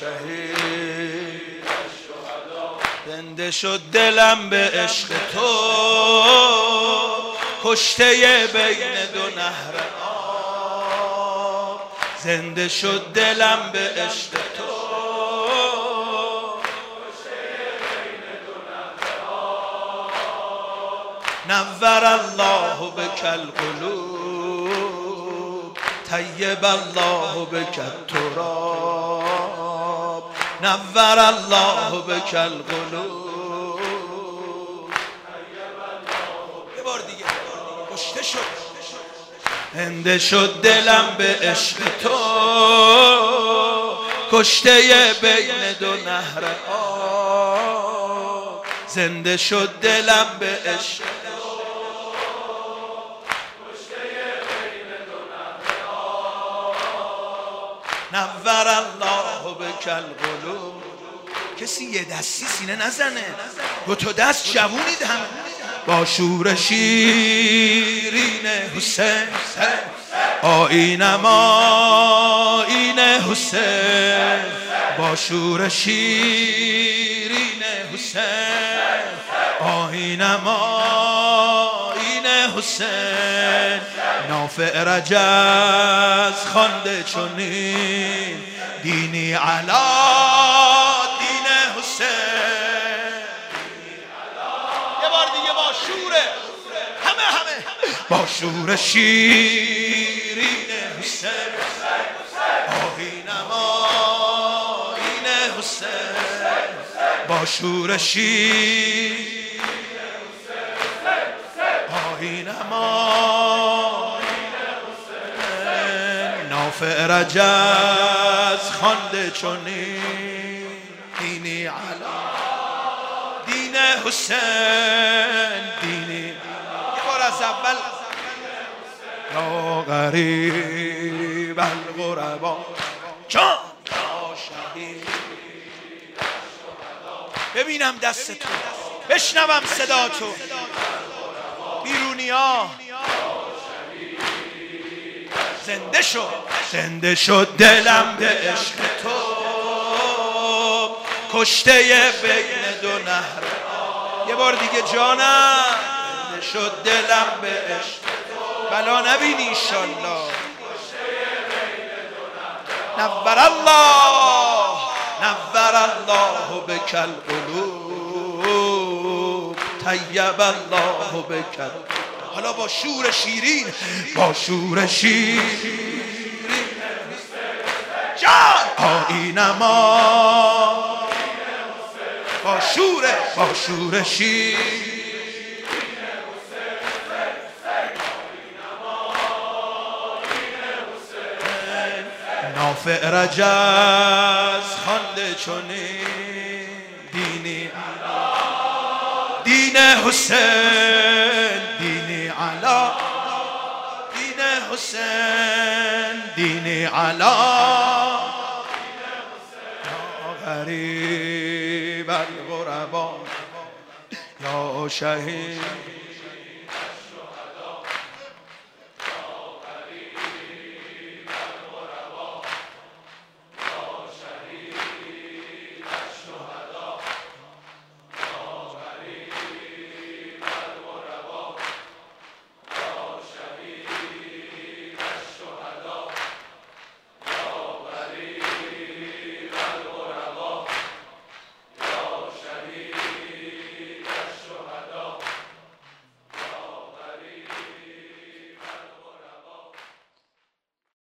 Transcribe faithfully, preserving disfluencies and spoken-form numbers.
شهید زنده شد دلم به عشق تو، کشته بین دو نهر آب. زنده شد دلم به عشق تو، نور الله بک القلوب، طیب الله بک التراب. نور الله بک القلوب. یه بار دیگه کشته شد زنده شد دلم به عشق تو، کشته بین دو نهر آب. زنده شد دلم به عشق نور الله بک القلوب. کسی یه دستی سینه نزنه، دو تا دست جوونید هم با شور شیرین حسین. آیینم آیین حسین، با شور شیرین حسین. آیینم آیین حسین، نافع رجز خوانده چنین دینی علا دین حسین. یه بار دیگه با شوره همه همه با شور شیرین حسین. آیینم آیین حسین، با شور شیرین آیینم آیین حسین. نافع رجز خوانده چنین دینی علا دین حسین. دینی یه بار از اول یا غریب الغربا جان یا شهید. ببینم دست تو، بشنوم صدا تو، بیرونی ها زنده شد زنده شد دلم به عشق تو، کشته بین دو نهر. یه بار دیگه جانم زنده شد دلم به عشق تو، بلا نبینی انشالله. نور الله نور الله بک القلوب، طیب الله بک. حالا با شور شیرین با شور شیرین جان آیینم با شور با شور شیرین. نافع رجز خوانده چنین دینی دین حسین. دینی علا دین حسین. دینی علا یا غریب الغربا یا شهید.